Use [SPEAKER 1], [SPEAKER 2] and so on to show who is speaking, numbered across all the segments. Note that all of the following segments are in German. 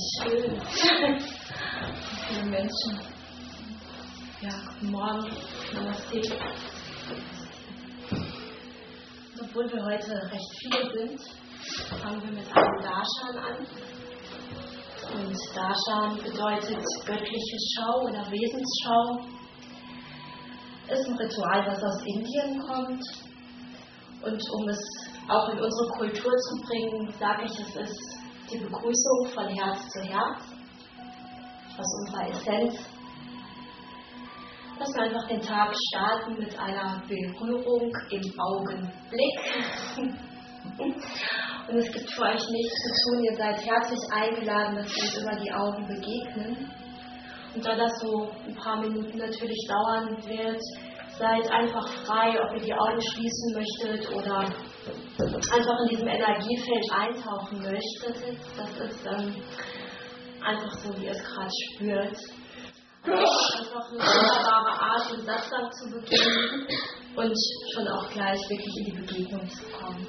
[SPEAKER 1] schön. Viele Menschen. Ja, guten Morgen. Namaste. Obwohl wir heute recht viele sind, fangen wir mit einem Darshan an. Und Darshan bedeutet göttliche Schau oder Wesensschau. Ist ein Ritual, was aus Indien kommt. Und um es auch in unsere Kultur zu bringen, sage ich, es ist die Begrüßung von Herz zu Herz, aus unserer Essenz. Dass wir einfach den Tag starten mit einer Berührung im Augenblick. Und es gibt für euch nichts zu tun, ihr seid herzlich eingeladen, dass wir uns über die Augen begegnen. Und da das so ein paar Minuten natürlich dauern wird, seid einfach frei, ob ihr die Augen schließen möchtet oder einfach in diesem Energiefeld eintauchen möchtet. Das ist einfach so, wie ihr es gerade spürt. Also einfach eine wunderbare Art, den Satsang zu beginnen und schon auch gleich wirklich in die Begegnung zu kommen.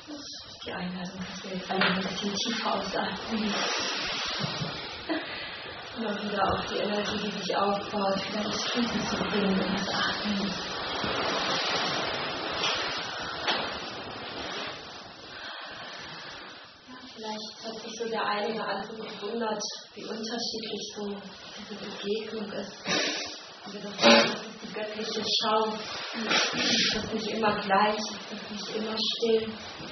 [SPEAKER 1] Die Einladung, dass wir jetzt alle ein bisschen tiefer ausatmen. Immer wieder auch die Energie, die sich aufbaut, wieder ins Fließen zu bringen und das Atmen. Ja, vielleicht hat sich so der eine oder andere gewundert, wie unterschiedlich so diese Begegnung ist. Und wir doch sagen, das ist die göttliche Schau. Das ist nicht immer gleich, das ist nicht immer still.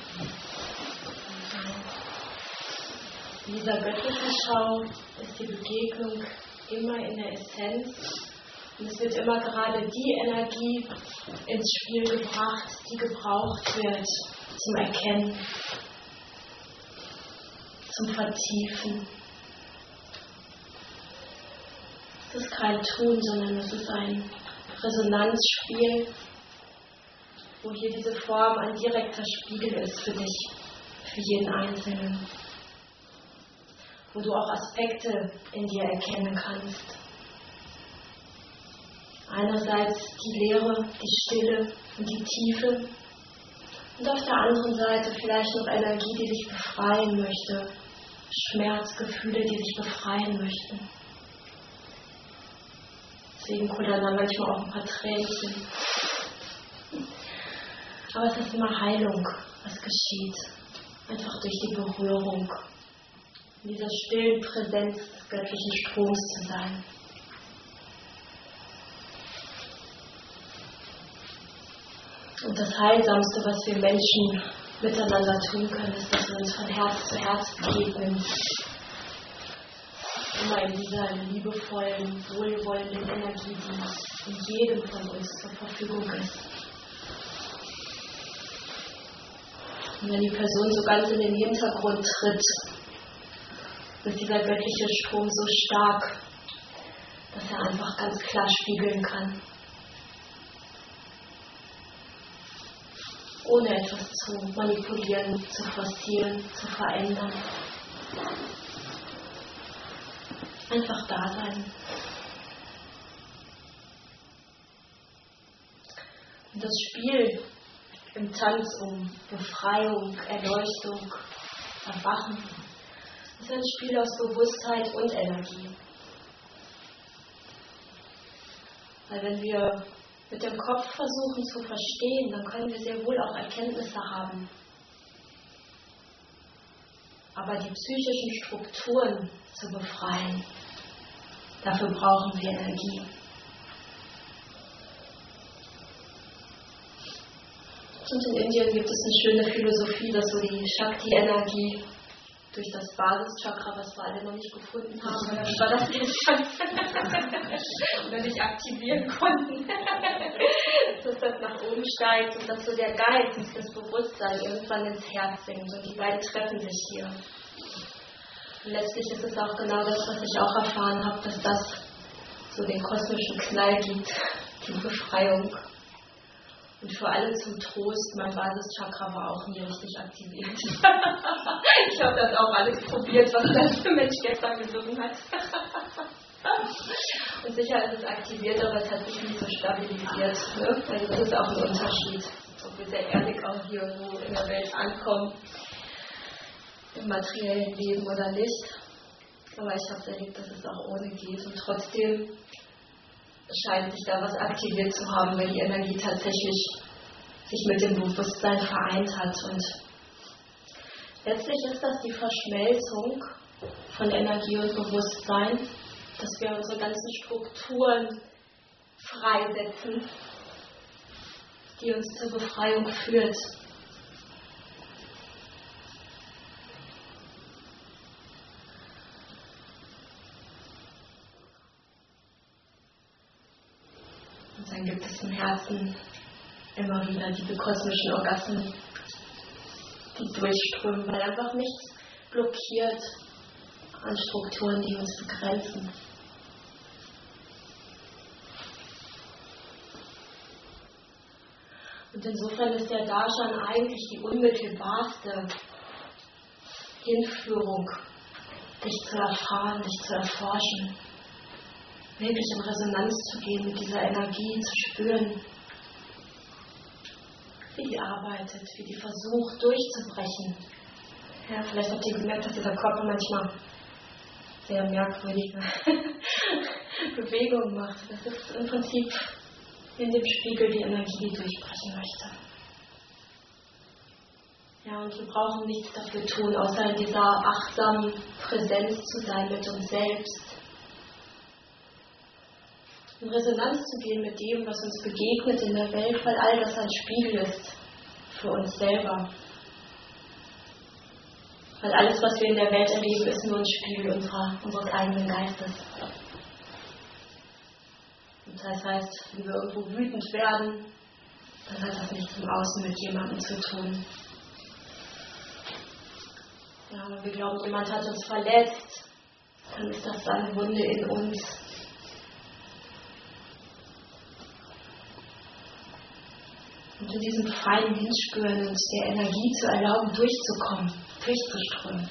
[SPEAKER 1] In dieser göttlichen Schau ist die Begegnung immer in der Essenz und es wird immer gerade die Energie ins Spiel gebracht, die gebraucht wird zum Erkennen, zum Vertiefen. Es ist kein Tun, sondern es ist ein Resonanzspiel, wo hier diese Form ein direkter Spiegel ist für dich, für jeden Einzelnen. Wo du auch Aspekte in dir erkennen kannst. Einerseits die Leere, die Stille und die Tiefe und auf der anderen Seite vielleicht noch Energie, die sich befreien möchte, Schmerzgefühle, die sich befreien möchten. Deswegen kullern da manchmal auch ein paar Tränchen. Aber es ist immer Heilung, was geschieht, einfach durch die Berührung. In dieser stillen Präsenz des göttlichen Stroms zu sein. Und das Heilsamste, was wir Menschen miteinander tun können, ist, dass wir uns von Herz zu Herz begegnen. Immer in dieser liebevollen, wohlwollenden Energie, die in jedem von uns zur Verfügung ist. Und wenn die Person so ganz in den Hintergrund tritt, ist dieser göttliche Strom so stark, dass er einfach ganz klar spiegeln kann. Ohne etwas zu manipulieren, zu forcieren, zu verändern. Einfach da sein. Und das Spiel im Tanz um Befreiung, Erleuchtung, Erwachen, das ist ein Spiel aus Bewusstheit und Energie. Weil wenn wir mit dem Kopf versuchen zu verstehen, dann können wir sehr wohl auch Erkenntnisse haben. Aber die psychischen Strukturen zu befreien, dafür brauchen wir Energie. Und in Indien gibt es eine schöne Philosophie, dass so die Shakti-Energie durch das Basischakra, was wir alle noch nicht gefunden haben, das war das oder nicht aktivieren konnten, dass das nach oben steigt und dass so der Geist, das Bewusstsein irgendwann ins Herz sinkt und die beiden treffen sich hier. Und letztlich ist es auch genau das, was ich auch erfahren habe, dass das so den kosmischen Knall gibt, die Befreiung. Und für alle zum Trost, mein Basischakra war auch nie richtig aktiviert. Ich habe das auch alles probiert, was das für Mensch gestern gesungen hat. Und sicher ist es aktiviert, aber es hat sich nie so stabilisiert. Ne? Also das ist auch ein Unterschied, ob wir sehr ehrlich auch hier so in der Welt ankommen, im materiellen Leben oder nicht. Aber ich habe es erlebt, dass es auch ohne geht. Und trotzdem scheint sich da was aktiviert zu haben, weil die Energie tatsächlich sich mit dem Bewusstsein vereint hat. Und letztlich ist das die Verschmelzung von Energie und Bewusstsein, dass wir unsere ganzen Strukturen freisetzen, die uns zur Befreiung führt. Und dann gibt es im Herzen immer wieder diese kosmischen Orgasmen, die durchströmen, weil einfach nichts blockiert an Strukturen, die uns begrenzen. Und insofern ist der Darshan eigentlich die unmittelbarste Hinführung, dich zu erfahren, dich zu erforschen, wirklich in Resonanz zu gehen, mit dieser Energie zu spüren. wie die arbeitet, wie die versucht durchzubrechen. Ja, vielleicht habt ihr gemerkt, dass dieser Körper manchmal sehr merkwürdige Bewegungen macht. Das ist im Prinzip in dem Spiegel die Energie, die durchbrechen möchte. Ja, und wir brauchen nichts dafür tun, außer in dieser achtsamen Präsenz zu sein mit uns selbst. In Resonanz zu gehen mit dem, was uns begegnet in der Welt, weil all das ein Spiegel ist für uns selber. Weil alles, was wir in der Welt erleben, ist nur ein Spiegel unseres eigenen Geistes. Und das heißt, wenn wir irgendwo wütend werden, dann hat das nichts im Außen mit jemandem zu tun. Ja, wenn wir glauben, jemand hat uns verletzt, dann ist das eine Wunde in uns. Und in diesem feinen Hinspüren uns der Energie zu erlauben, durchzukommen, durchzuströmen.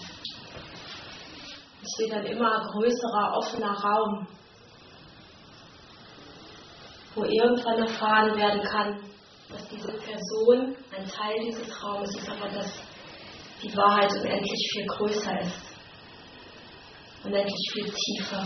[SPEAKER 1] Es wird ein immer größerer, offener Raum, wo irgendwann erfahren werden kann, dass diese Person ein Teil dieses Raumes ist, aber dass die Wahrheit unendlich viel größer ist, unendlich viel tiefer.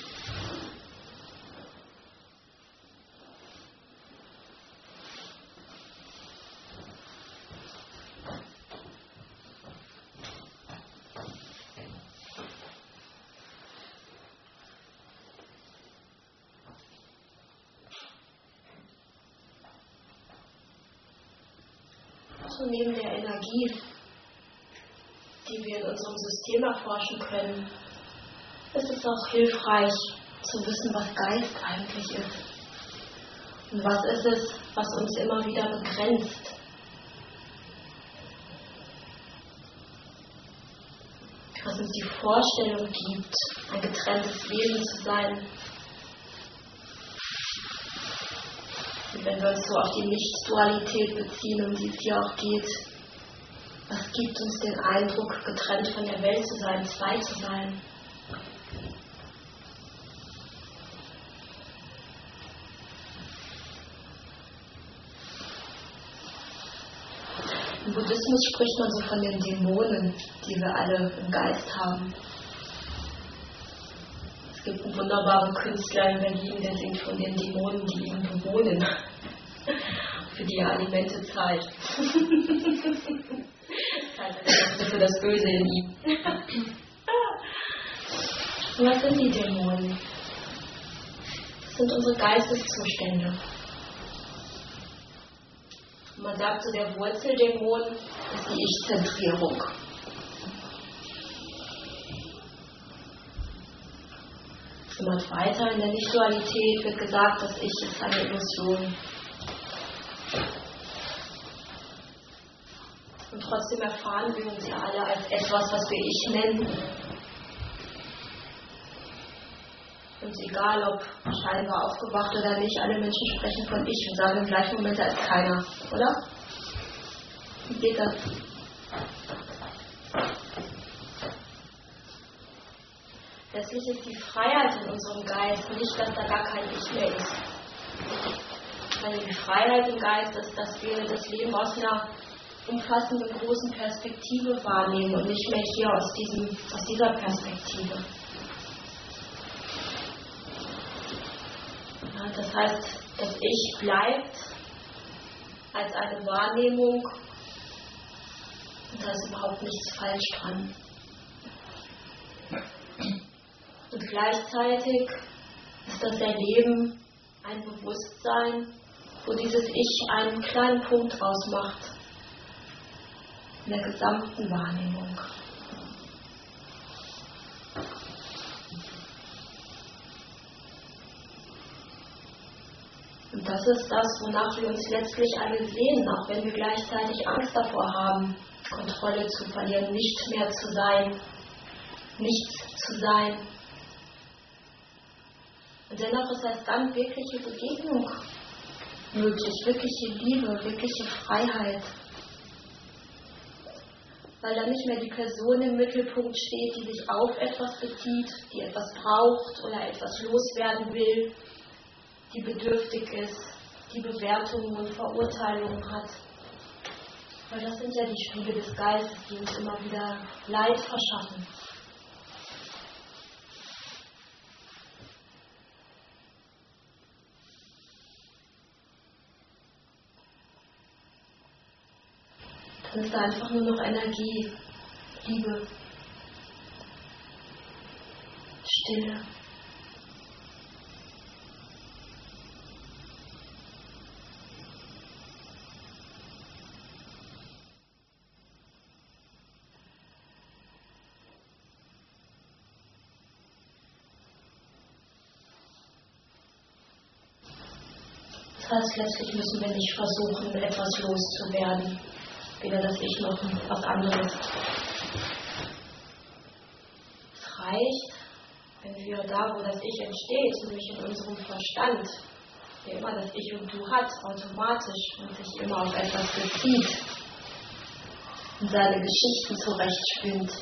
[SPEAKER 1] So neben der Energie, die wir in unserem System erforschen können, ist es auch hilfreich zu wissen, was Geist eigentlich ist. Und was ist es, was uns immer wieder begrenzt. Was uns die Vorstellung gibt, ein getrenntes Wesen zu sein. Und wenn wir uns so auf die Nicht-Dualität beziehen, um die es hier auch geht, was gibt uns den Eindruck, getrennt von der Welt zu sein, zwei zu sein? Im Buddhismus spricht man so von den Dämonen, die wir alle im Geist haben. Es gibt einen wunderbaren Künstler in Berlin, der singt von den Dämonen, die ihn bewohnen, für die er Alimente zahlt. Für das Böse in ihm. Und was sind die Dämonen? Das sind unsere Geisteszustände. Und man sagt so, der Wurzeldämon ist die Ich-Zentrierung. Und weiter in der Nicht-Dualität wird gesagt, das Ich ist eine Illusion. Und trotzdem erfahren wir uns ja alle als etwas, was wir Ich nennen. Und egal, ob scheinbar aufgewacht oder nicht, alle Menschen sprechen von Ich und sagen im gleichen Moment, da ist keiner, oder? Wie geht das? Letztlich ist die Freiheit in unserem Geist nicht, dass da gar kein Ich mehr ist. Weil die Freiheit im Geist ist, dass wir das Leben aus einer umfassenden großen Perspektive wahrnehmen und nicht mehr hier aus dieser Perspektive. Ja, das heißt, das Ich bleibt als eine Wahrnehmung und da ist überhaupt nichts falsch dran. Und gleichzeitig ist das Erleben ein Bewusstsein, wo dieses Ich einen kleinen Punkt ausmacht in der gesamten Wahrnehmung. Und das ist das, wonach wir uns letztlich alle sehen, auch wenn wir gleichzeitig Angst davor haben, Kontrolle zu verlieren, nicht mehr zu sein, nichts zu sein. Und dennoch ist erst dann wirkliche Begegnung möglich, wirkliche Liebe, wirkliche Freiheit. Weil dann nicht mehr die Person im Mittelpunkt steht, die sich auf etwas bezieht, die etwas braucht oder etwas loswerden will, die bedürftig ist, die Bewertungen und Verurteilungen hat. Weil das sind ja die Spiegel des Geistes, die uns immer wieder Leid verschaffen. Dann ist da einfach nur noch Energie, Liebe, Stille. Das heißt, letztlich müssen wir nicht versuchen, etwas loszuwerden. Weder das Ich noch was anderes. Es reicht, wenn wir da, wo das Ich entsteht, nämlich in unserem Verstand, der immer das Ich und Du hat, automatisch und sich immer auf etwas bezieht und seine Geschichten zurechtspinnt.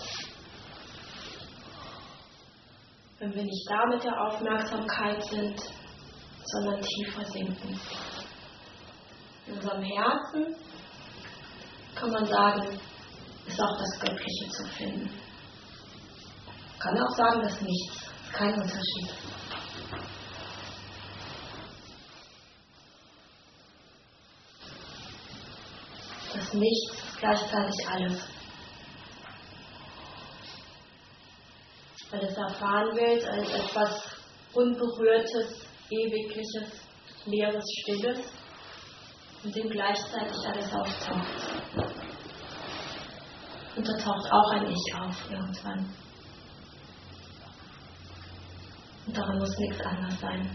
[SPEAKER 1] Wenn wir nicht da mit der Aufmerksamkeit sind, sondern tiefer sinken. In unserem Herzen kann man sagen, ist auch das Göttliche zu finden. Man kann auch sagen, das Nichts. Ist kein Unterschied. Das Nichts ist gleichzeitig alles. Weil es erfahren wird als etwas Unberührtes, Ewigliches, Leeres, Stilles, in dem gleichzeitig alles auftaucht. Und da taucht auch ein Ich auf irgendwann. Und daran muss nichts anderes sein.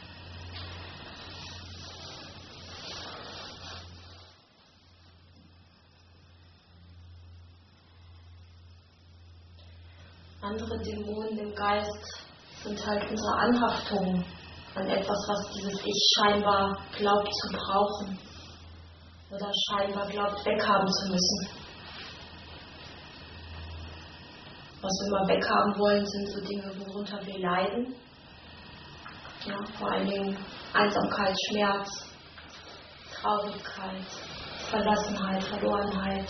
[SPEAKER 1] Andere Dämonen im Geist sind halt unsere Anhaftungen an etwas, was dieses Ich scheinbar glaubt zu brauchen oder scheinbar glaubt weghaben zu müssen. Was wir immer weghaben wollen, sind so Dinge, worunter wir leiden. Ja, vor allen Dingen Einsamkeit, Schmerz, Traurigkeit, Verlassenheit, Verlorenheit.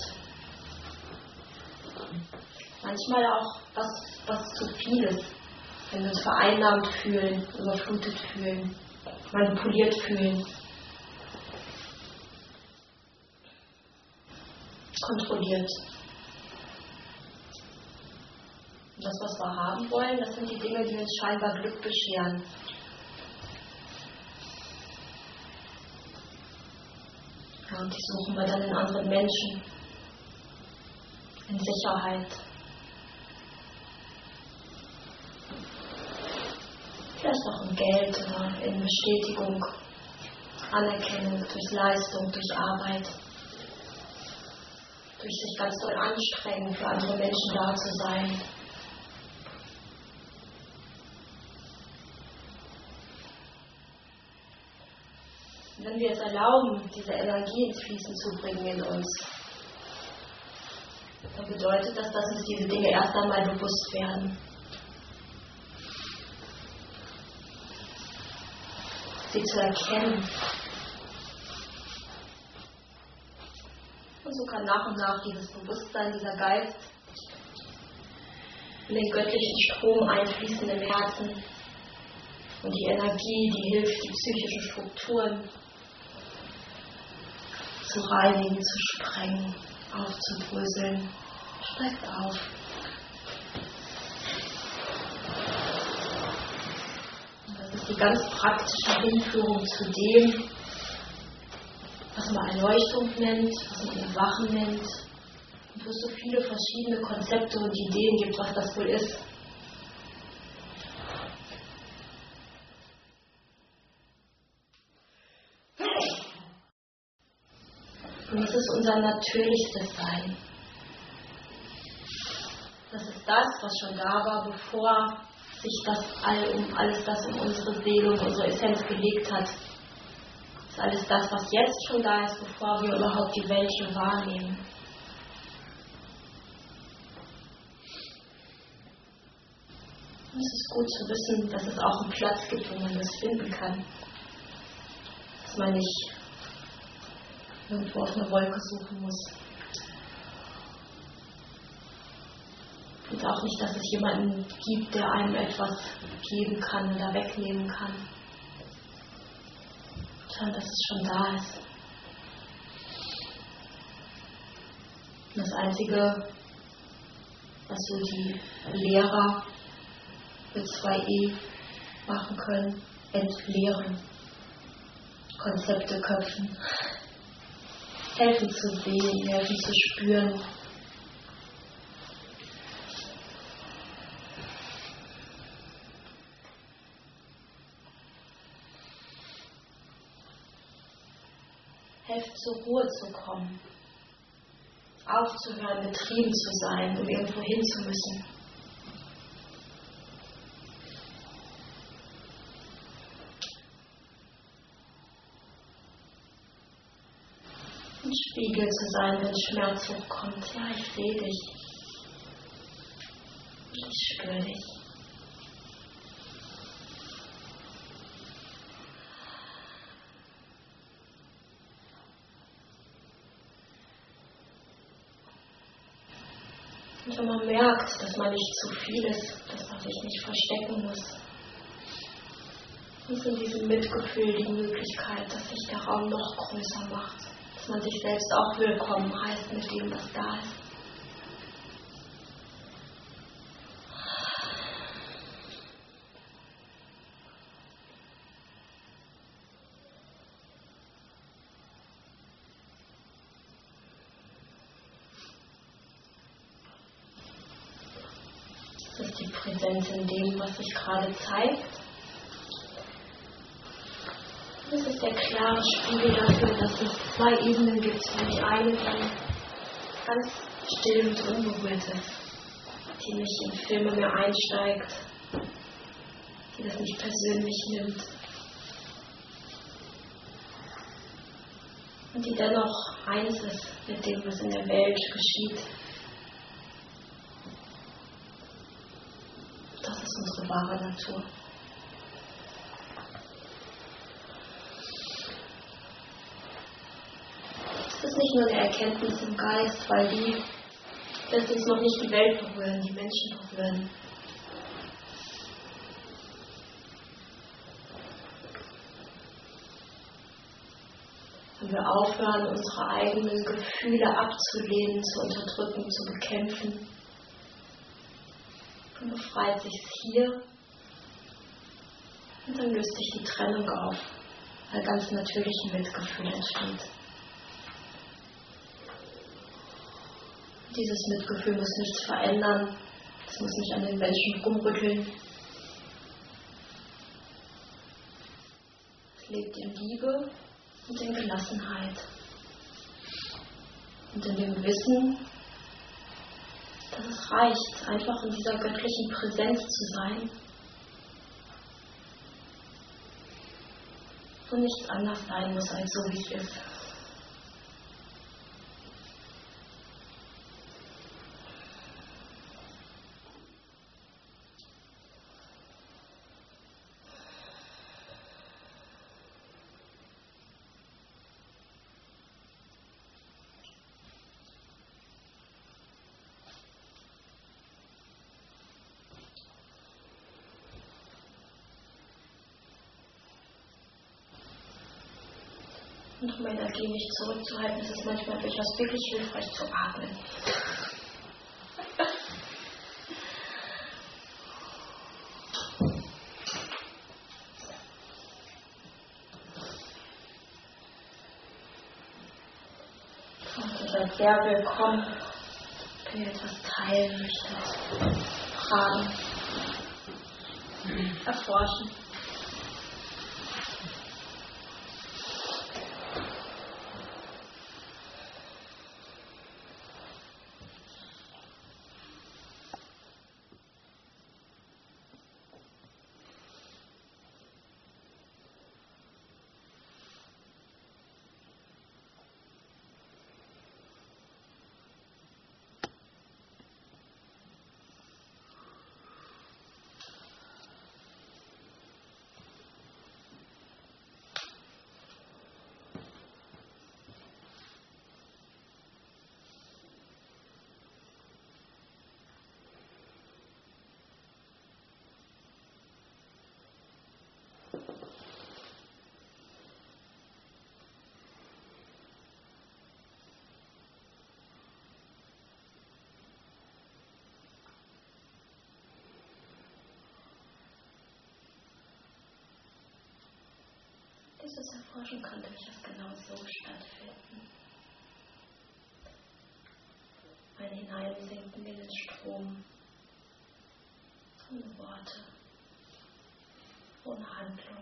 [SPEAKER 1] Manchmal auch was zu viel ist, wenn wir uns vereinnahmt fühlen, überflutet fühlen, manipuliert fühlen, kontrolliert. Und das, was wir haben wollen, das sind die Dinge, die uns scheinbar Glück bescheren. Ja, und die suchen wir dann in anderen Menschen, in Sicherheit. Vielleicht auch in Geld oder in Bestätigung, Anerkennung durch Leistung, durch Arbeit, durch sich ganz doll anstrengen, für andere Menschen da zu sein. Und wenn wir es erlauben, diese Energie ins Fließen zu bringen in uns, dann bedeutet das, dass uns diese Dinge erst einmal bewusst werden. Sie zu erkennen. Und so kann nach und nach dieses Bewusstsein, dieser Geist in den göttlichen Strom einfließen im Herzen und die Energie, die hilft, die psychischen Strukturen zu reinigen, zu sprengen, aufzubröseln. Steigt auf. Die ganz praktische Hinführung zu dem, was man Erleuchtung nennt, was man Erwachen nennt, und wo es so viele verschiedene Konzepte und Ideen gibt, was das wohl ist. Und es ist unser natürlichstes Sein. Das ist das, was schon da war, bevor sich alles das um unsere Seele und unsere Essenz gelegt hat. Das ist alles das, was jetzt schon da ist, bevor wir überhaupt die Welt hier wahrnehmen. Und es ist gut zu wissen, dass es auch einen Platz gibt, wo man das finden kann. Dass man nicht irgendwo auf einer Wolke suchen muss. Und auch nicht, dass es jemanden gibt, der einem etwas geben kann oder wegnehmen kann. Sondern dass es schon da ist. Und das Einzige, was so die Lehrer mit 2E machen können, entleeren, Konzepte köpfen, helfen zu sehen, helfen zu spüren. Helfen zur Ruhe zu kommen, aufzuhören, getrieben zu sein, um irgendwo hin zu müssen. Ein Spiegel zu sein, wenn Schmerz hochkommt. Ja, ich sehe dich. Ich spüre dich. Und wenn man merkt, dass man nicht zu viel ist, dass man sich nicht verstecken muss, ist in diesem Mitgefühl die Möglichkeit, dass sich der Raum noch größer macht. Dass man sich selbst auch willkommen heißt mit dem, was da ist. Das ist die Präsenz in dem, was sich gerade zeigt. Das ist der klare Spiegel dafür, dass es 2 Ebenen gibt, wo die eine dann ganz still und unberührt ist, die nicht in Filme mehr einsteigt, die das nicht persönlich nimmt und die dennoch eins ist mit dem, was in der Welt geschieht. Das ist unsere wahre Natur. Es ist nicht nur eine Erkenntnis im Geist, weil die lässt uns noch nicht die Welt berühren, die Menschen berühren. Wenn wir aufhören, unsere eigenen Gefühle abzulehnen, zu unterdrücken, zu bekämpfen, dann befreit sich es hier und dann löst sich die Trennung auf, weil ganz natürlich ein Mitgefühl entsteht. Dieses Mitgefühl muss nichts verändern, es muss nicht an den Menschen rumrütteln. Es lebt in Liebe und in Gelassenheit und in dem Wissen, dass es reicht, einfach in dieser göttlichen Präsenz zu sein und nichts anders sein muss als so, wie es ist. Und um Energie nicht zurückzuhalten, ist es manchmal durchaus wirklich hilfreich zu atmen. Und ihr seid sehr willkommen, wenn ihr etwas teilen möchtet, fragen, erforschen. dieses Erforschen kann durchaus genau so stattfinden. Ein Hineinsinken in den Strom, ohne Worte, ohne Handlung.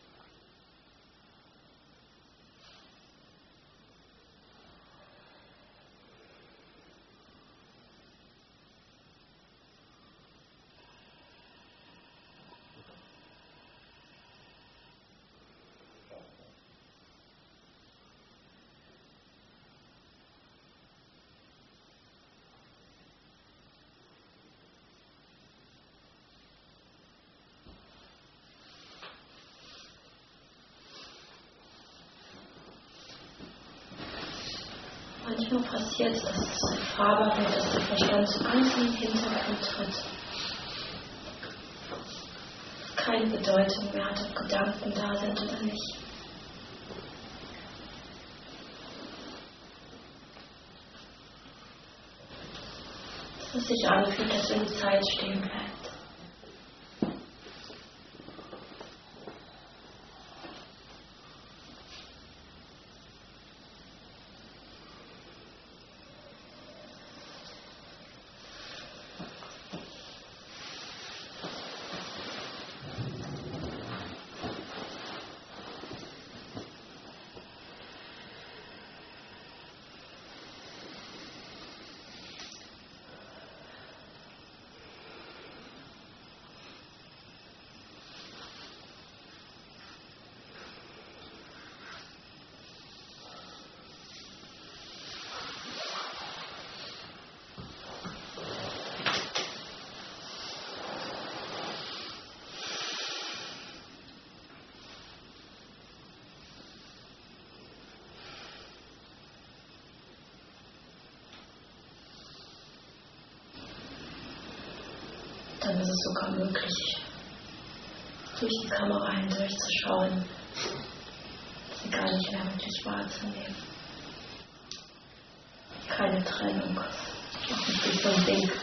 [SPEAKER 1] Manchmal passiert es, dass es erfahrbar wird, dass der Verstand so ganz in den Hintergrund tritt. Keine Bedeutung mehr hat, ob Gedanken da sind oder nicht. Dass es sich anfühlt, dass wenn die Zeit stehen bleibt. Dann ist es sogar möglich, durch die Kamera hindurchzuschauen, sie gar nicht mehr wirklich wahrzunehmen. Keine Trennung, auch nicht durch so ein Ding.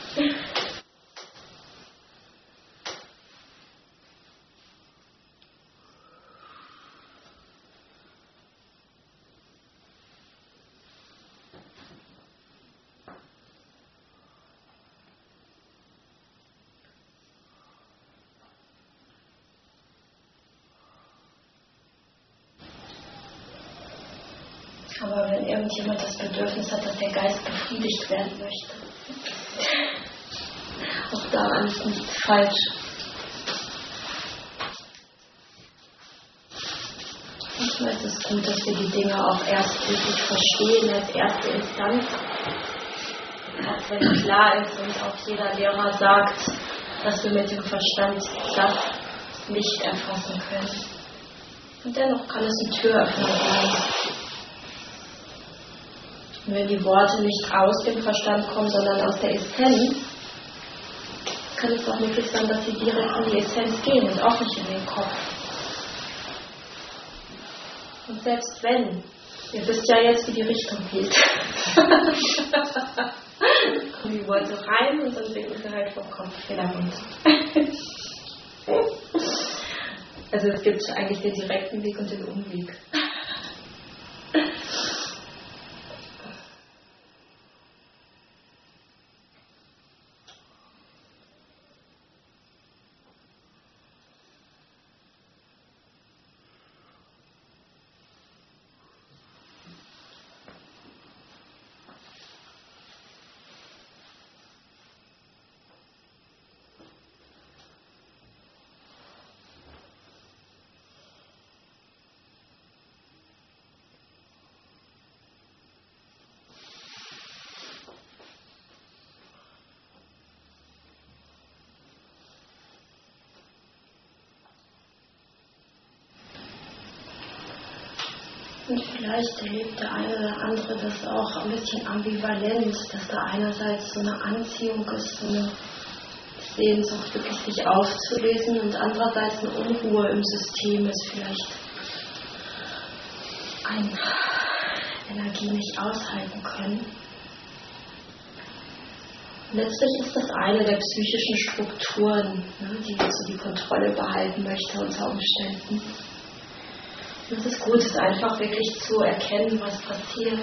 [SPEAKER 1] Aber wenn irgendjemand das Bedürfnis hat, dass der Geist befriedigt werden möchte, auch daran ist nichts falsch. Manchmal ist es gut, dass wir die Dinge auch erst wirklich verstehen als erste Instanz. Auch wenn klar ist und auch jeder Lehrer sagt, dass wir mit dem Verstand das nicht erfassen können. Und dennoch kann es ein Türöffner sein. Und wenn die Worte nicht aus dem Verstand kommen, sondern aus der Essenz, kann es auch möglich sein, dass sie direkt in die Essenz gehen und auch nicht in den Kopf. Und selbst wenn, ihr wisst ja jetzt, wie die Richtung geht. Kommen die Worte rein und dann sinken sie halt vom Kopf wieder runter. Also es gibt eigentlich den direkten Weg und den Umweg. Und vielleicht erlebt der eine oder andere das auch ein bisschen ambivalent, dass da einerseits so eine Anziehung ist, so eine Sehnsucht, wirklich sich aufzulösen und andererseits eine Unruhe im System ist, vielleicht eine Energie nicht aushalten können. Letztlich ist das eine der psychischen Strukturen, die so die Kontrolle behalten möchte unter Umständen. Es ist gut, es einfach wirklich zu erkennen, was passiert.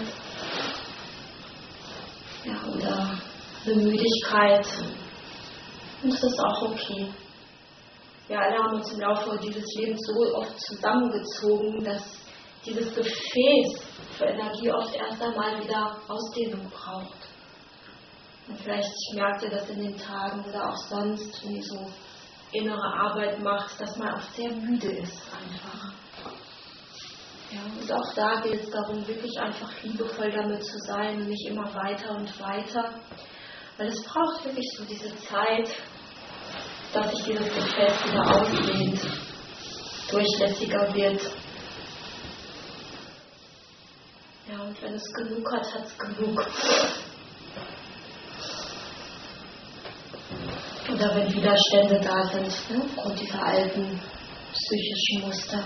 [SPEAKER 1] Ja, oder eine Müdigkeit. Und das ist auch okay. Wir alle haben uns im Laufe dieses Lebens so oft zusammengezogen, dass dieses Gefäß für Energie oft erst einmal wieder Ausdehnung braucht. Und vielleicht merkt ihr das in den Tagen oder auch sonst, wenn ihr so innere Arbeit macht, dass man auch sehr müde ist einfach. Ja, und auch da geht es darum, wirklich einfach liebevoll damit zu sein und nicht immer weiter und weiter. Weil es braucht wirklich so diese Zeit, dass sich dieses Gefäß wieder ausdehnt, durchlässiger wird. Ja, und wenn es genug hat, hat es genug. Oder wenn Widerstände da sind, ne, aufgrund dieser alten psychischen Muster.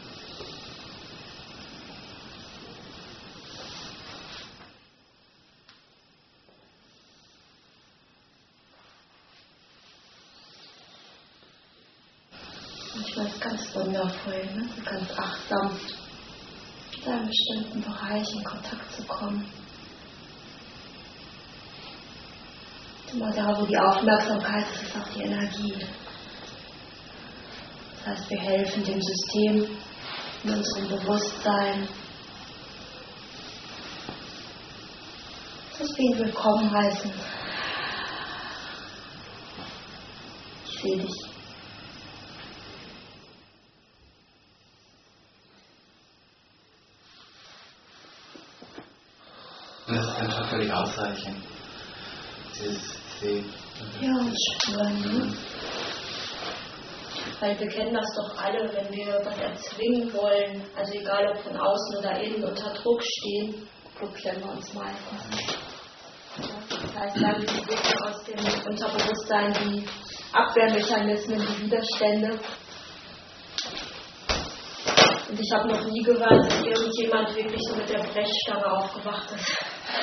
[SPEAKER 1] Manchmal ist es ganz wundervoll, ne? So ganz achtsam in einem bestimmten Bereich in Kontakt zu kommen. Immer da, wo die Aufmerksamkeit ist, ist auch die Energie. Das heißt, wir helfen dem System in unserem Bewusstsein. Das ist wie ein Willkommen heißen. Ich sehe dich.
[SPEAKER 2] Das ist einfach völlig ausreichend.
[SPEAKER 1] Ja, und spüren, ne? Weil wir kennen das doch alle, wenn wir was erzwingen wollen, also egal ob von außen oder innen unter Druck stehen, blockieren wir uns meistens. Das heißt, dann wirken aus dem Unterbewusstsein die Abwehrmechanismen, die Widerstände. Und ich habe noch nie gehört, dass irgendjemand wirklich so mit der Brechstange aufgewacht ist.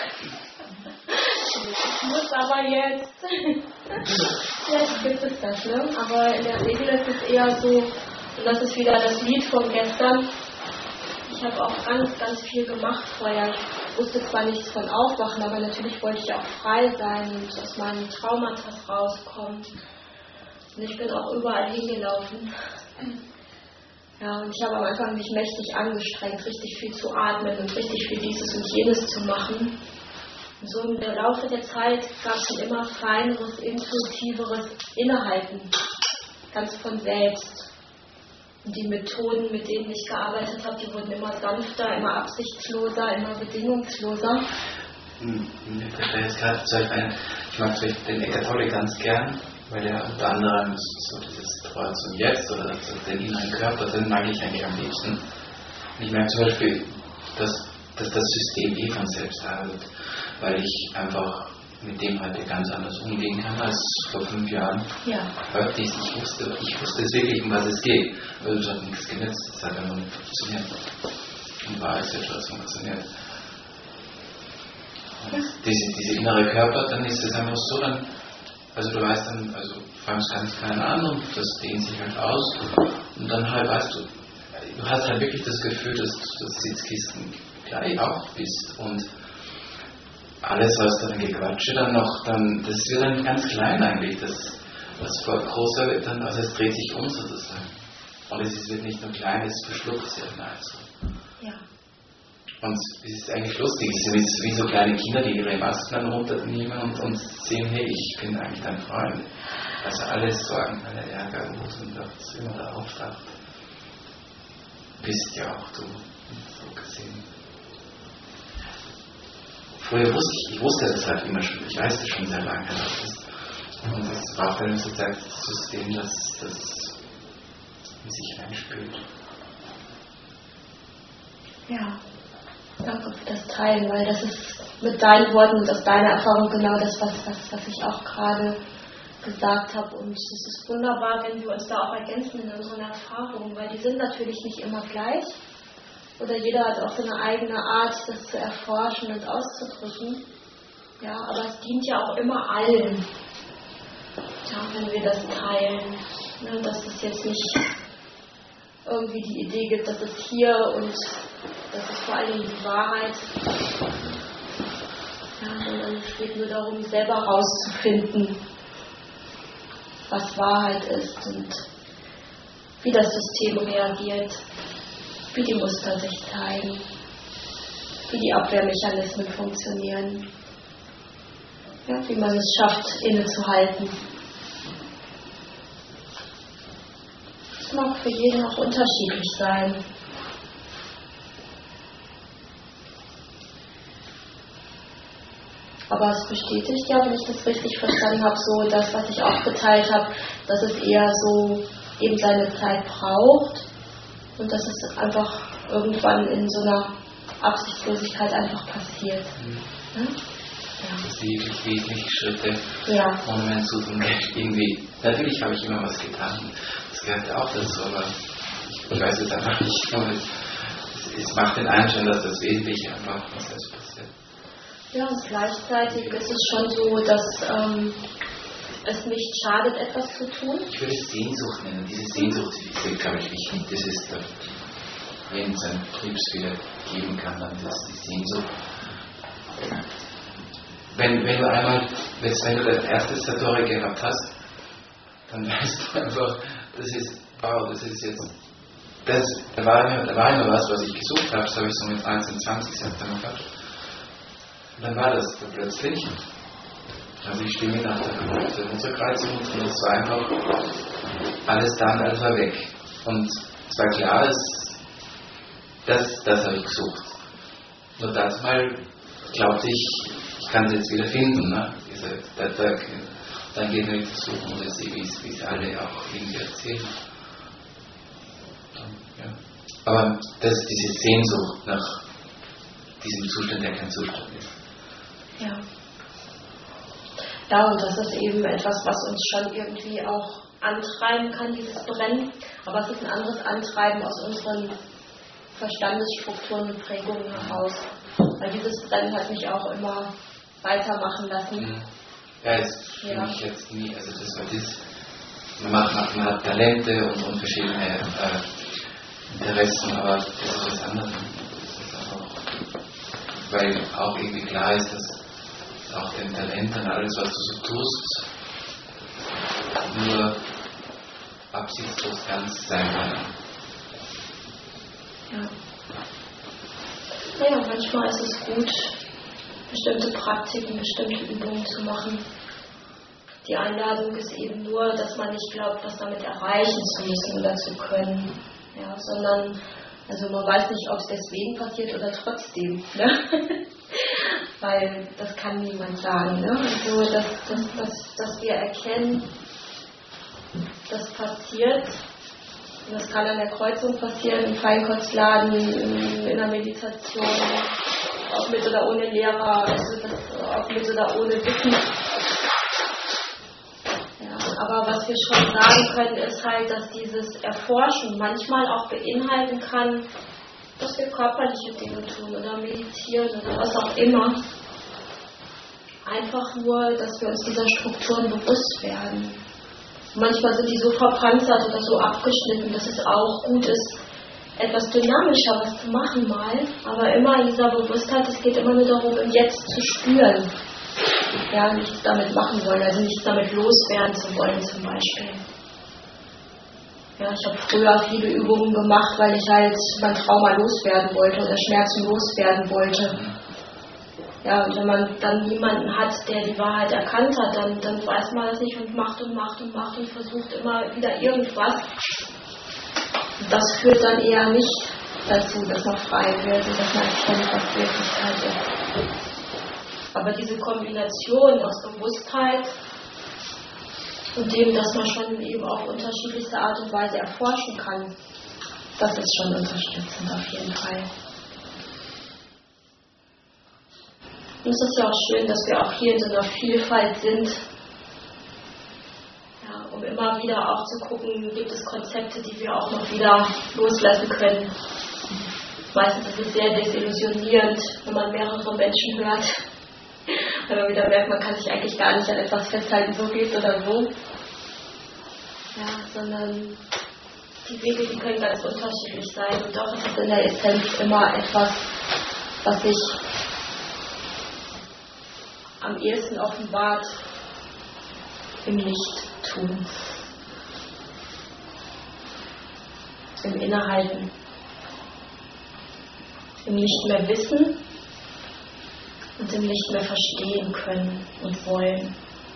[SPEAKER 1] Ich muss aber jetzt. Vielleicht gibt es das, ne? Aber in der Regel ist es eher so, und das ist wieder das Lied von gestern. Ich habe auch ganz, ganz viel gemacht vorher. Ich wusste zwar nichts von Aufwachen, aber natürlich wollte ich auch frei sein und aus meinen Traumata rauskommen. Und ich bin auch überall hingelaufen. Ja, und ich habe am Anfang mich mächtig angestrengt, richtig viel zu atmen und richtig viel dieses und jenes zu machen. Und so im Laufe der Zeit gab es ein immer feineres, intuitiveres Innehalten, ganz von selbst. Und die Methoden, mit denen ich gearbeitet habe, die wurden immer sanfter, immer absichtsloser, immer bedingungsloser.
[SPEAKER 2] Ich mag den Eckhart Tolle ganz gern, weil er unter anderem so dieses Treu zum Jetzt oder den inneren Körper, den mag ich eigentlich am liebsten. Und ich merke zum Beispiel, dass das System von selbst arbeitet, weil ich einfach mit dem heute ganz anders umgehen kann als vor 5 Jahren.
[SPEAKER 1] Ja.
[SPEAKER 2] Heute ich wusste es wirklich, um was es geht. Weil es hat nichts genützt, es hat einfach nicht funktioniert. Und war es jetzt, was funktioniert. Und diese innere Körper, dann ist es einfach so, dann, also du weißt dann, also fangst ganz klein an und das dehnt sich halt aus. Und dann halt weißt du hast halt wirklich das Gefühl, dass du das Sitzkissen gleich auch bist. Und alles, was dann Gequatsche dann noch, das wird dann ganz klein eigentlich, was vor größer wird dann, also es dreht sich um sozusagen. Und es wird nicht nur klein, es verschluckt sich dann also.
[SPEAKER 1] Ja.
[SPEAKER 2] Und es ist eigentlich lustig, es ist wie so kleine Kinder, die ihre Masken dann runternehmen und sehen, hey, ich bin eigentlich dein Freund. Also alle Sorgen, alle Ärger, Wut und was immer da auftaucht, bist ja auch du, so gesehen. Früher wusste das halt immer schon, ich weiß das schon sehr lange. Und es braucht dann so Zeit zu sehen, dass das in sich reinspült.
[SPEAKER 1] Ja, danke für das Teilen, weil das ist mit deinen Worten und aus deiner Erfahrung genau das, was ich auch gerade gesagt habe. Und es ist wunderbar, wenn wir uns da auch ergänzen in unseren Erfahrungen, weil die sind natürlich nicht immer gleich. Oder jeder hat auch so eine eigene Art, das zu erforschen und auszudrücken. Ja, aber es dient ja auch immer allen, ja, wenn wir das teilen. Ne, dass es jetzt nicht irgendwie die Idee gibt, dass es hier und das ist vor allem die Wahrheit. Ja, sondern es geht nur darum, selber rauszufinden, was Wahrheit ist und wie das System reagiert, wie die Muster sich zeigen, wie die Abwehrmechanismen funktionieren, ja, wie man es schafft, innezuhalten. Das mag für jeden auch unterschiedlich sein. Aber es bestätigt ja, wenn ich das richtig verstanden habe, so das, was ich auch geteilt habe, dass es eher so eben seine Zeit braucht und dass es einfach irgendwann in so einer Absichtslosigkeit einfach passiert. Ja? Ja.
[SPEAKER 2] Dass die wirklich wesentliche Schritte ohne mein Zutun irgendwie. Natürlich habe ich immer was getan. Das gehört auch dazu, aber ich weiß es einfach nicht. Aber es macht den Anschein, dass das Wesentliche einfach was selbst passiert.
[SPEAKER 1] Ja, und gleichzeitig ist es schon so, dass es nicht schadet, etwas zu tun.
[SPEAKER 2] Ich würde es Sehnsucht nennen. Diese Sehnsucht ist, glaube ich, wichtig. Das ist, wenn es einen Triebs wieder geben kann, dann ist es die Sehnsucht. Wenn du einmal, wenn du das erste Satori gehabt hast, dann weißt du einfach, das ist jetzt, da war immer was ich gesucht habe, das habe ich so mit 19, 20 September gehabt. Und dann war das da plötzlich. Also ich stehe mir nach der Nutzerkreuzung und es war einfach alles da und alles war weg. Und es war klar, das habe ich gesucht. Nur das mal glaubte ich kann es jetzt wieder finden. Ne? Dann geht man nicht suchen und jetzt wie es alle auch irgendwie erzählen. Ja. Aber diese Sehnsucht nach diesem Zustand, der kein Zustand ist.
[SPEAKER 1] Ja. Ja, und das ist eben etwas, was uns schon irgendwie auch antreiben kann, dieses Brennen. Aber es ist ein anderes Antreiben aus unseren Verstandesstrukturen und Prägungen heraus. Weil dieses Brennen hat mich auch immer weitermachen lassen.
[SPEAKER 2] Ja, ist für mich jetzt nie, also das war das, man hat Talente und verschiedene Interessen, aber das ist was anderes. Das ist auch, weil auch irgendwie klar ist, dass auch den Talenten, alles was du so tust, nur absichtslos ganz sein kann.
[SPEAKER 1] Ja. Naja, manchmal ist es gut, bestimmte Praktiken, bestimmte Übungen zu machen. Die Einladung ist eben nur, dass man nicht glaubt, was damit erreichen zu müssen oder zu können. Ja, sondern, also man weiß nicht, ob es deswegen passiert oder trotzdem. Ne? Weil das kann niemand sagen. Ne? Also, dass wir erkennen, das passiert. Und das kann an der Kreuzung passieren, im Feinkostladen, in der Meditation, auch mit oder ohne Lehrer, also auch mit oder ohne Wissen. Ja, aber was wir schon sagen können, ist halt, dass dieses Erforschen manchmal auch beinhalten kann, dass wir körperliche Dinge tun oder meditieren oder was auch immer. Einfach nur, dass wir uns dieser Strukturen bewusst werden. Manchmal sind die so verpanzert oder so abgeschnitten, dass es auch gut ist, etwas dynamischer was zu machen mal, aber immer in dieser Bewusstheit, es geht immer nur darum, im Jetzt zu spüren. Ja, nichts damit machen wollen, also nichts damit loswerden zu wollen zum Beispiel. Ja, ich habe früher viele Übungen gemacht, weil ich halt mein Trauma loswerden wollte oder Schmerzen loswerden wollte. Ja, und wenn man dann niemanden hat, der die Wahrheit erkannt hat, dann weiß man das nicht und macht und versucht immer wieder irgendwas. Und das führt dann eher nicht dazu, dass man frei wird und dass man erkennt, was Wirklichkeit ist. Aber diese Kombination aus Bewusstheit und dem, dass man schon eben auf unterschiedlichste Art und Weise erforschen kann, das ist schon unterstützend auf jeden Fall. Und es ist ja auch schön, dass wir auch hier in so einer Vielfalt sind, ja, um immer wieder auch zu gucken, gibt es Konzepte, die wir auch noch wieder loslassen können. Meistens ist es sehr desillusionierend, wenn man mehrere Menschen hört, weil man wieder merkt, man kann sich eigentlich gar nicht an etwas festhalten, so geht es oder so. Ja, sondern Die Wege, die können ganz unterschiedlich sein. Und doch ist es in der Essenz immer etwas, was sich am ehesten offenbart im Nichttun, im Innehalten, im Nicht mehr wissen und im Nicht mehr verstehen können und wollen.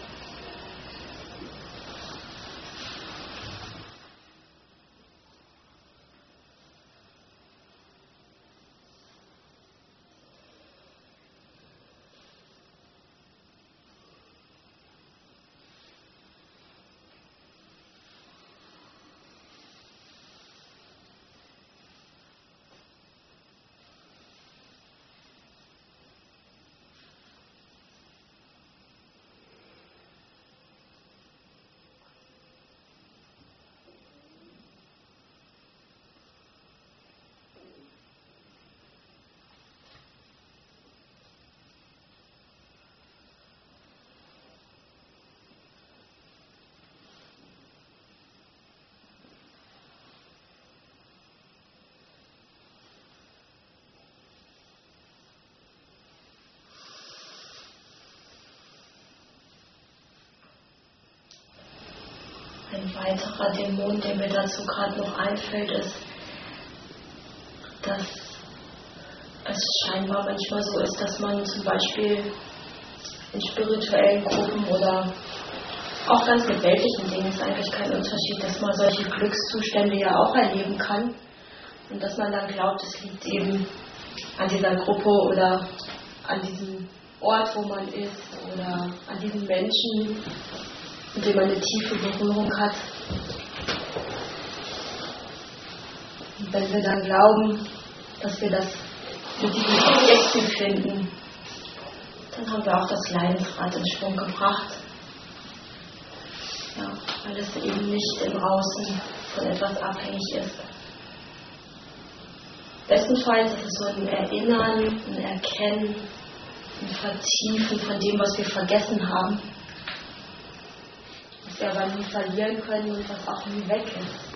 [SPEAKER 1] Ein weiterer Dämon, der mir dazu gerade noch einfällt, ist, dass es scheinbar manchmal so ist, dass man zum Beispiel in spirituellen Gruppen oder auch ganz mit weltlichen Dingen, ist eigentlich kein Unterschied, dass man solche Glückszustände ja auch erleben kann und dass man dann glaubt, es liegt eben an dieser Gruppe oder an diesem Ort, wo man ist oder an diesen Menschen, mit dem man eine tiefe Berührung hat. Und wenn wir dann glauben, dass wir das mit diesen Objekten finden, dann haben wir auch das Leidensrad in Schwung gebracht. Ja, weil es eben nicht im Außen von etwas abhängig ist. Bestenfalls ist es so ein Erinnern, ein Erkennen, ein Vertiefen von dem, was wir vergessen haben, was wir aber nie verlieren können und was auch nie weg ist.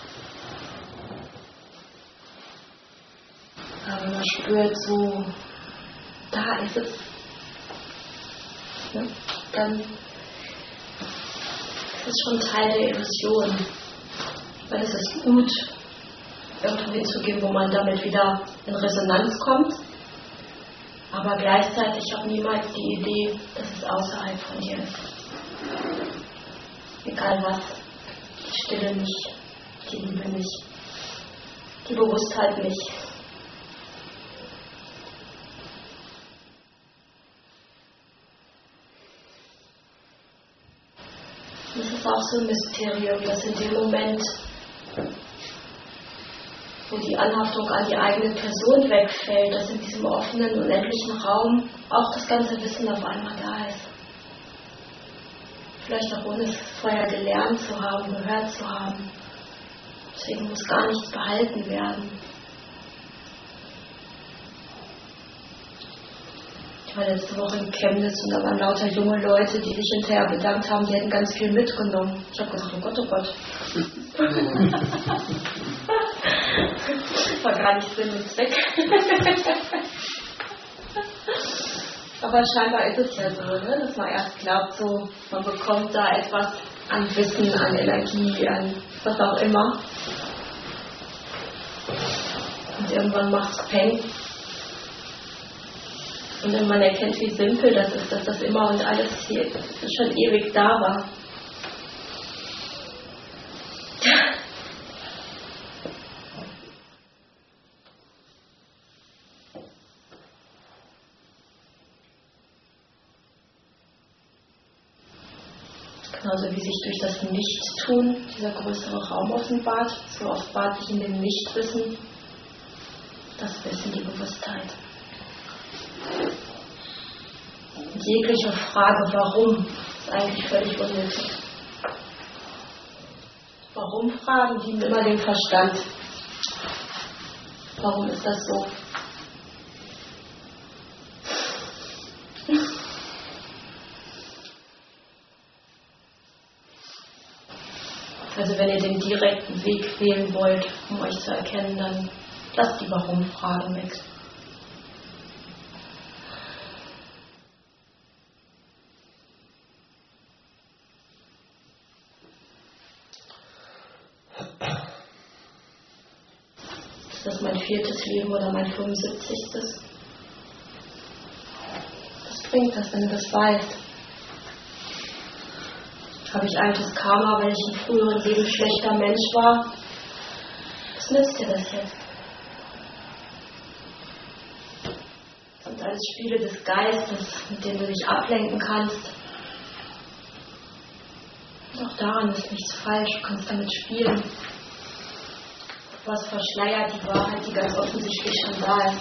[SPEAKER 1] Aber man spürt so, da ist es. Ne? Dann ist es schon Teil der Illusion. Weil es ist gut, irgendwo hinzugehen, wo man damit wieder in Resonanz kommt. Aber gleichzeitig auch niemals die Idee, dass es außerhalb von dir ist. Egal was. Die Stille nicht, die Liebe nicht, die Bewusstheit nicht. Und es ist auch so ein Mysterium, dass in dem Moment, wo die Anhaftung an die eigene Person wegfällt, dass in diesem offenen, unendlichen Raum auch das ganze Wissen auf einmal da ist. Vielleicht auch ohne es vorher gelernt zu haben, gehört zu haben. Deswegen muss gar nichts behalten werden. Ich war letzte Woche in Chemnitz und da waren lauter junge Leute, die sich hinterher bedankt haben, die hätten ganz viel mitgenommen. Ich habe gesagt, oh Gott, oh Gott. War gar nicht Sinn und Zweck. Aber scheinbar ist es ja so, ne? Dass man erst glaubt, so, man bekommt da etwas an Wissen, an Energie, an was auch immer. Und irgendwann macht es Peng. Und wenn man erkennt, wie simpel das ist, dass das immer und alles hier schon ewig da war. Genauso wie sich durch das Nichttun dieser größere Raum offenbart, so offenbart sich in dem Nichtwissen das Wissen, die Bewusstheit. Und jegliche Frage, warum, ist eigentlich völlig unnötig. Warum Fragen dienen immer dem Verstand? Warum ist das so? Also wenn ihr den direkten Weg wählen wollt, um euch zu erkennen, dann lasst die Warum-Fragen weg. Ist das mein 4. Leben oder mein 75.? Was bringt das, wenn du das weißt? Habe ich altes Karma, weil ich im früheren Leben schlechter Mensch war? Was nützt dir das jetzt? Das sind alles Spiele des Geistes, mit denen du dich ablenken kannst. Und auch daran ist nichts falsch, du kannst damit spielen. Was verschleiert die Wahrheit, die ganz offensichtlich schon da ist.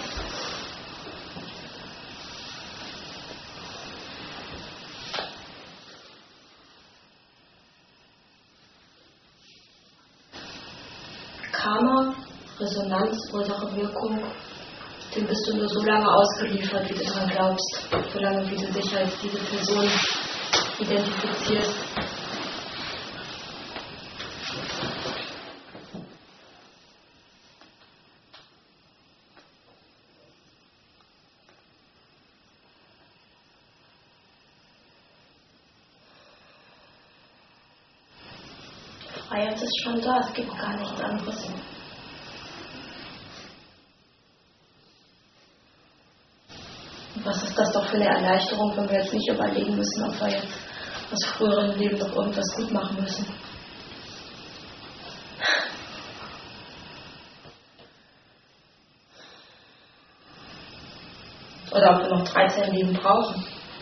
[SPEAKER 1] Karma, Resonanz, Ursache, Wirkung, dem bist du nur so lange ausgeliefert, wie du daran glaubst, solange wie du dich als diese Person identifizierst. Freiheit ist schon da, es gibt gar nichts anderes. Und was ist das doch für eine Erleichterung, wenn wir jetzt nicht überlegen müssen, ob wir jetzt aus früheren Leben noch irgendwas gut machen müssen. Oder ob wir noch 13 Leben brauchen.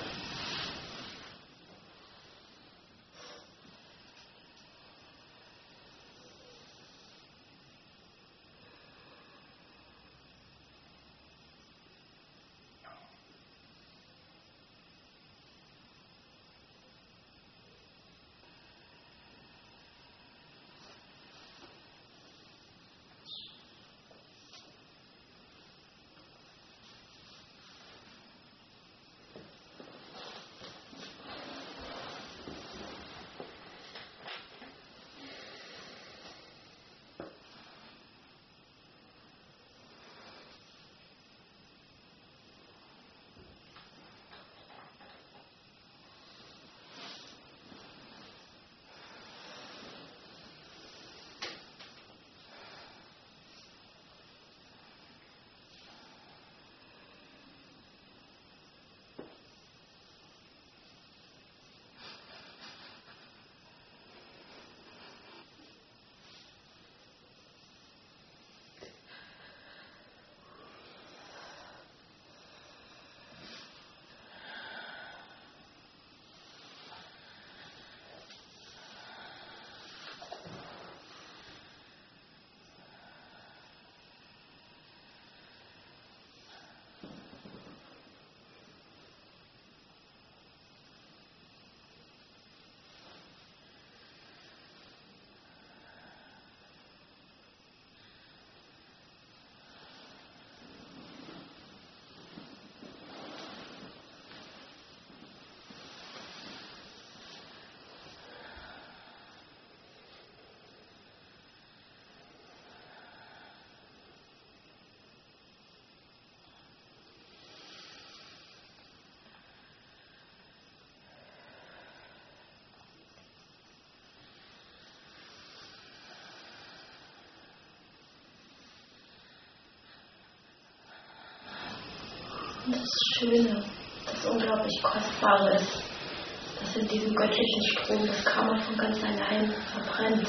[SPEAKER 1] Und das Schöne, das unglaublich Kostbare ist, dass in diesem göttlichen Strom das Karma von ganz allein verbrennt.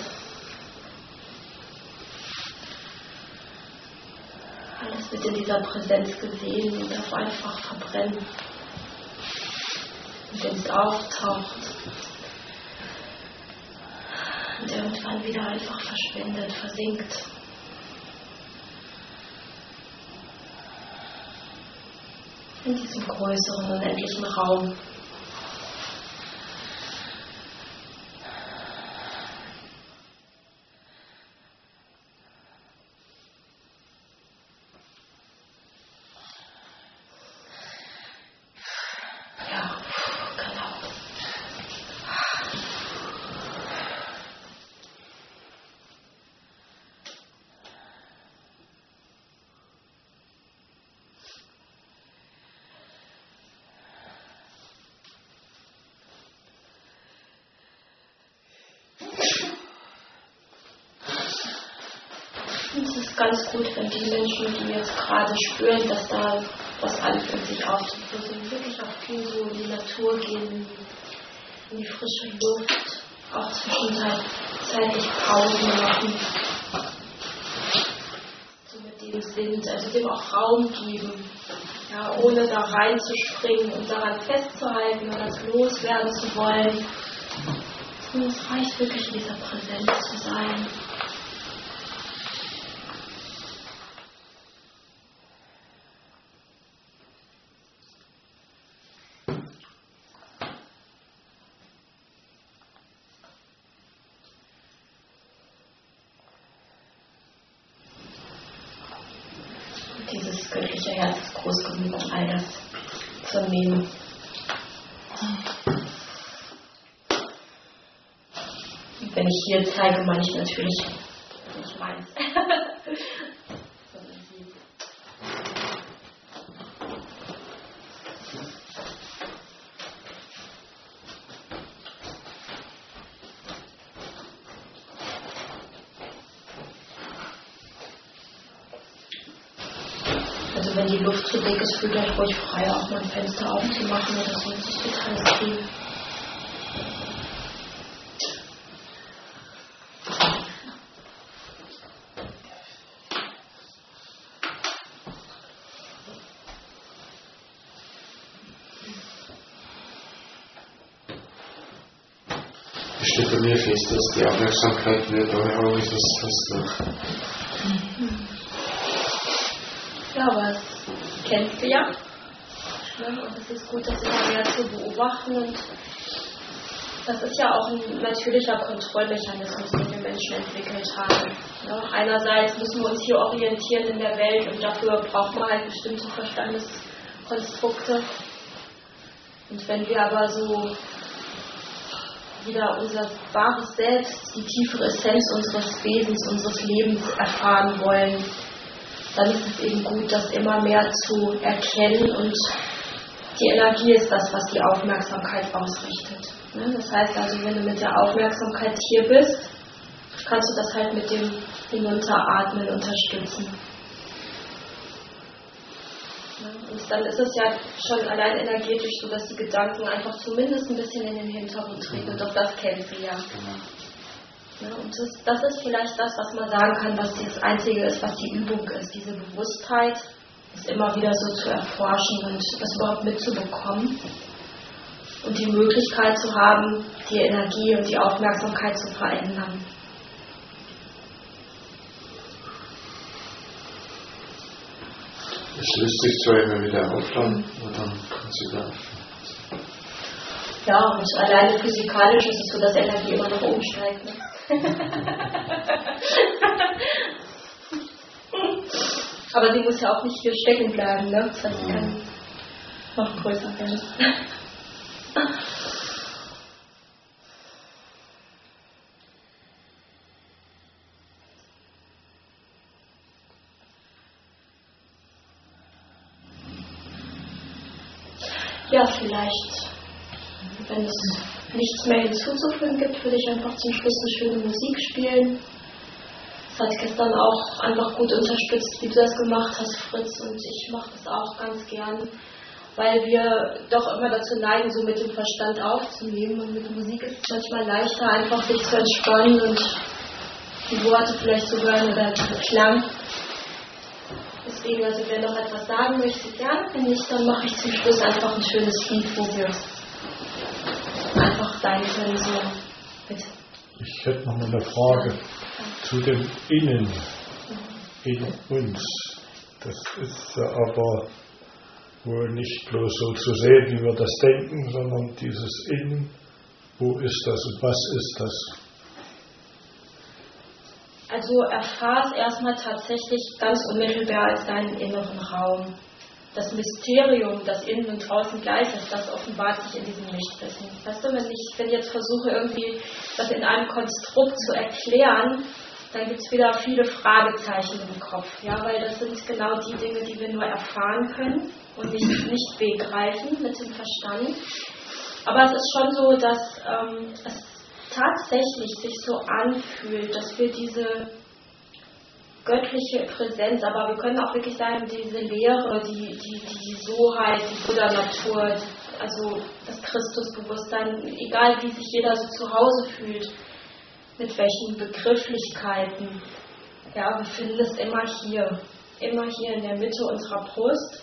[SPEAKER 1] Alles wird in dieser Präsenz gesehen und darf einfach verbrennen. Und wenn es auftaucht und irgendwann wieder einfach verschwindet, versinkt. In diesem größeren, unendlichen Raum. Ja, genau. ist ganz gut, wenn die Menschen, die jetzt gerade spüren, dass da was anfängt sich aufzuflüssen, wirklich auch viel so in die Natur gehen, in die frische Luft, auch zwischenzeitlich Pausen machen, so mit dem sind, also dem auch Raum geben, ja, ohne da reinzuspringen und daran festzuhalten oder das loswerden zu wollen. Und es reicht wirklich, in dieser Präsenz zu sein. Dieses göttliche Herz ist groß genug, um all das zu nehmen. Und wenn ich hier zeige, meine ich natürlich nicht meins. Sondern sie. Also wenn die Luft zu dick ist, fühlt euch ruhig frei, auch mal ein Fenster aufzumachen oder so. Das ist total viel.
[SPEAKER 3] Ich stelle bei mir fest, dass die Aufmerksamkeit nicht da habe, ich das
[SPEAKER 1] Ja, aber das kennst du ja. Und es ist gut, das immer mehr zu beobachten. Und das ist ja auch ein natürlicher Kontrollmechanismus, den wir Menschen entwickelt haben. Ja, einerseits müssen wir uns hier orientieren in der Welt und dafür braucht man halt bestimmte Verstandeskonstrukte. Und wenn wir aber so wieder unser wahres Selbst, die tiefere Essenz unseres Wesens, unseres Lebens erfahren wollen, dann ist es eben gut, das immer mehr zu erkennen, und die Energie ist das, was die Aufmerksamkeit ausrichtet. Das heißt also, wenn du mit der Aufmerksamkeit hier bist, kannst du das halt mit dem Hinunteratmen unterstützen. Und dann ist es ja schon allein energetisch so, dass die Gedanken einfach zumindest ein bisschen in den Hintergrund treten. Und auch das kennt sie ja. Ja, und das ist vielleicht das, was man sagen kann, was das Einzige ist, was die Übung ist. Diese Bewusstheit ist immer wieder so zu erforschen und das überhaupt mitzubekommen. Und die Möglichkeit zu haben, die Energie und die Aufmerksamkeit zu verändern.
[SPEAKER 3] Es löst sich zwar immer wieder auf, dann, aber dann kann sie wieder aufhören.
[SPEAKER 1] Ja, und alleine physikalisch ist es so, dass Energie immer noch umsteigt. Ne? Aber sie muss ja auch nicht hier stecken bleiben, ne? Das heißt, sie kann noch größer werden. Ja, vielleicht, wenn es nichts mehr hinzuzufügen gibt, würde ich einfach zum Schluss eine schöne Musik spielen. Das hat gestern auch einfach gut unterstützt, wie du das gemacht hast, Fritz, und ich mache das auch ganz gern, weil wir doch immer dazu neigen, so mit dem Verstand aufzunehmen, und mit Musik ist es manchmal leichter, einfach sich zu entspannen und die Worte vielleicht zu hören oder den Klang. Deswegen, also wer noch etwas sagen möchte, gerne. Wenn nicht, dann mache ich zum Schluss einfach ein schönes Lied, wo wir einfach sein können. So. Bitte.
[SPEAKER 4] Ich hätte noch mal eine Frage zu dem Innen, in uns. Das ist aber wohl nicht bloß so zu sehen, wie wir das denken, sondern dieses Innen, wo ist das und was ist das?
[SPEAKER 1] Also erfahr es erstmal tatsächlich ganz unmittelbar als deinen inneren Raum. Das Mysterium, das innen und draußen gleich ist, das offenbart sich in diesem Nichtwissen. Weißt du, wenn ich jetzt versuche, irgendwie das in einem Konstrukt zu erklären, dann gibt es wieder viele Fragezeichen im Kopf. Ja, weil das sind genau die Dinge, die wir nur erfahren können und nicht begreifen mit dem Verstand. Aber es ist schon so, dass es tatsächlich sich so anfühlt, dass wir diese göttliche Präsenz, aber wir können auch wirklich sagen, diese Lehre, die Soheit, die Buddha-Natur, also das Christusbewusstsein, egal wie sich jeder so zu Hause fühlt, mit welchen Begrifflichkeiten, ja, wir finden es immer hier in der Mitte unserer Brust.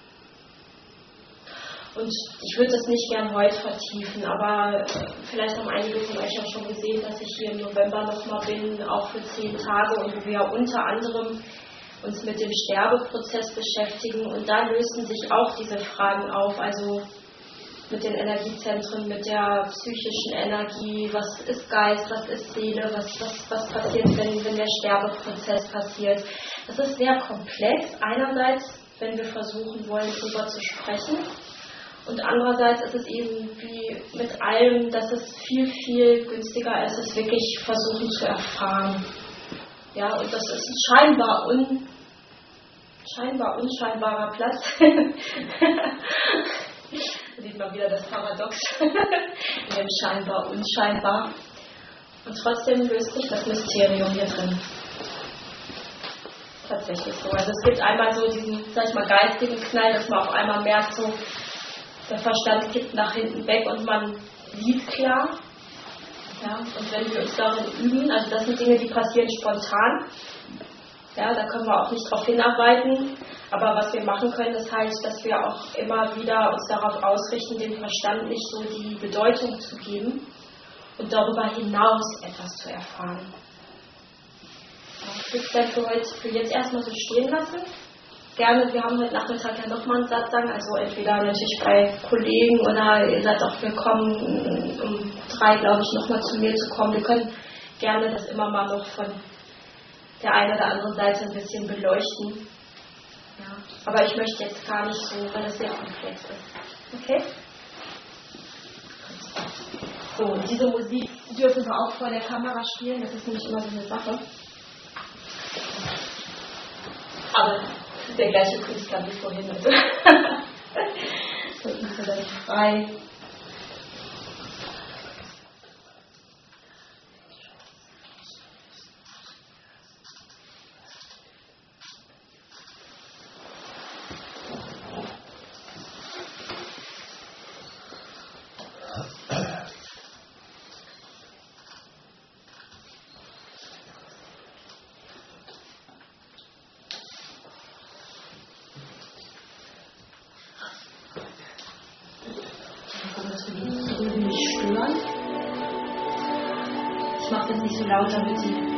[SPEAKER 1] Und ich würde das nicht gern heute vertiefen, aber vielleicht haben einige von euch auch schon gesehen, dass ich hier im November nochmal bin, auch für 10 Tage, und wo wir unter anderem uns mit dem Sterbeprozess beschäftigen. Und da lösen sich auch diese Fragen auf, also mit den Energiezentren, mit der psychischen Energie, was ist Geist, was ist Seele, was passiert, wenn der Sterbeprozess passiert. Das ist sehr komplex, einerseits, wenn wir versuchen wollen, darüber zu sprechen. Und andererseits ist es eben wie mit allem, dass es viel, viel günstiger ist, es wirklich versuchen zu erfahren. Ja, und das ist ein scheinbar unscheinbarer Platz. Da sieht man wieder das Paradox in dem scheinbar unscheinbar. Und trotzdem löst sich das Mysterium hier drin. Tatsächlich so. Also es gibt einmal so diesen, sag ich mal, geistigen Knall, dass man auf einmal merkt, so der Verstand kippt nach hinten weg und man sieht klar. Ja, und wenn wir uns darin üben, also das sind Dinge, die passieren spontan. Ja, da können wir auch nicht drauf hinarbeiten. Aber was wir machen können, ist halt, dass wir auch immer wieder uns darauf ausrichten, dem Verstand nicht so die Bedeutung zu geben und darüber hinaus etwas zu erfahren. Ja, ich würde es für jetzt erstmal so stehen lassen. Gerne, wir haben heute Nachmittag ja nochmal einen Satzang, also entweder natürlich bei Kollegen oder ihr seid auch willkommen, um 3, glaube ich, nochmal zu mir zu kommen. Wir können gerne das immer mal noch von der einen oder anderen Seite ein bisschen beleuchten. Ja, aber ich möchte jetzt gar nicht so, weil das sehr komplex ist. Okay? So, und diese Musik dürfen wir auch vor der Kamera spielen, das ist nämlich immer so eine Sache. Aber das ist der gleiche Künstler wie vorhin. Also. Das ist vielleicht frei. Ich mache das nicht so laut, damit sie...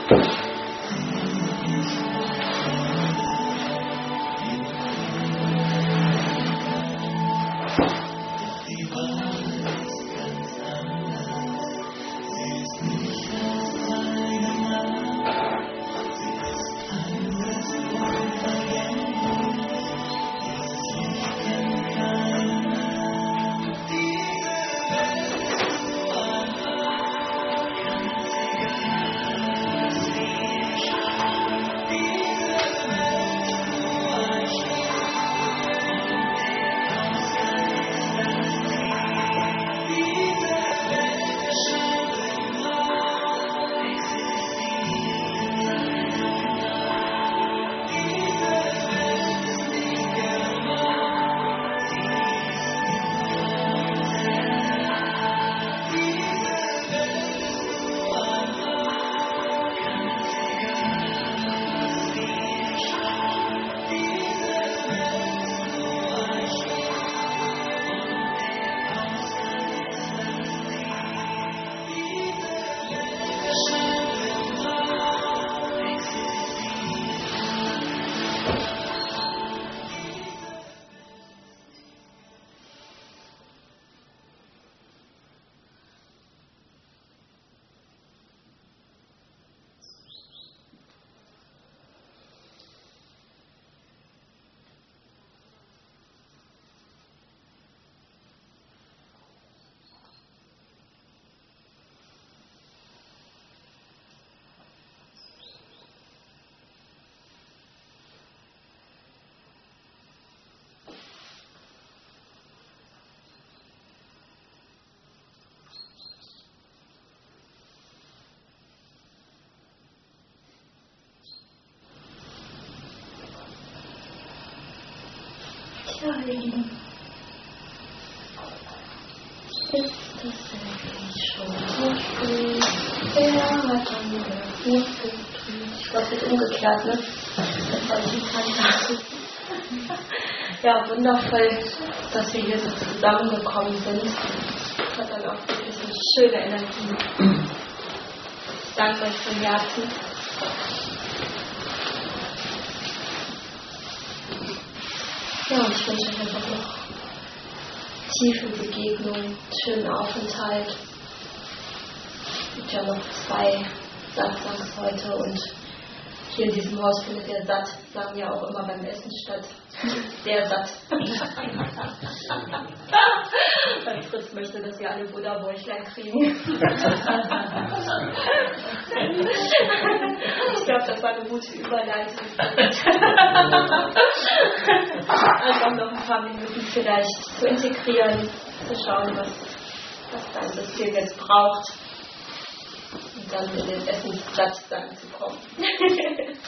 [SPEAKER 1] Ja, ihr Lieben, ist das wirklich schon so spät? Wer hat dann wieder hochgetrübt? Ich glaube, es wird umgekehrt, ne? Das war die Tante. Ja, wundervoll, dass wir hier so zusammengekommen sind. Das hat dann auch wirklich eine schöne Energie. Ich danke euch von Herzen. Ja, und ich wünsche euch einfach noch tiefe Begegnung, schönen Aufenthalt. Es gibt ja noch 2 Sattsangs heute und hier in diesem Haus findet der Sattsang ja auch immer beim Essen statt. Der Satt. Weil Fritz möchte, dass wir alle Buddha-Bäuchlein kriegen. Ich glaube, das war eine gute Überleitung. Einfach noch ein paar Minuten vielleicht zu integrieren, zu schauen, was dein System jetzt braucht. Und dann in den Essenssatz zu kommen.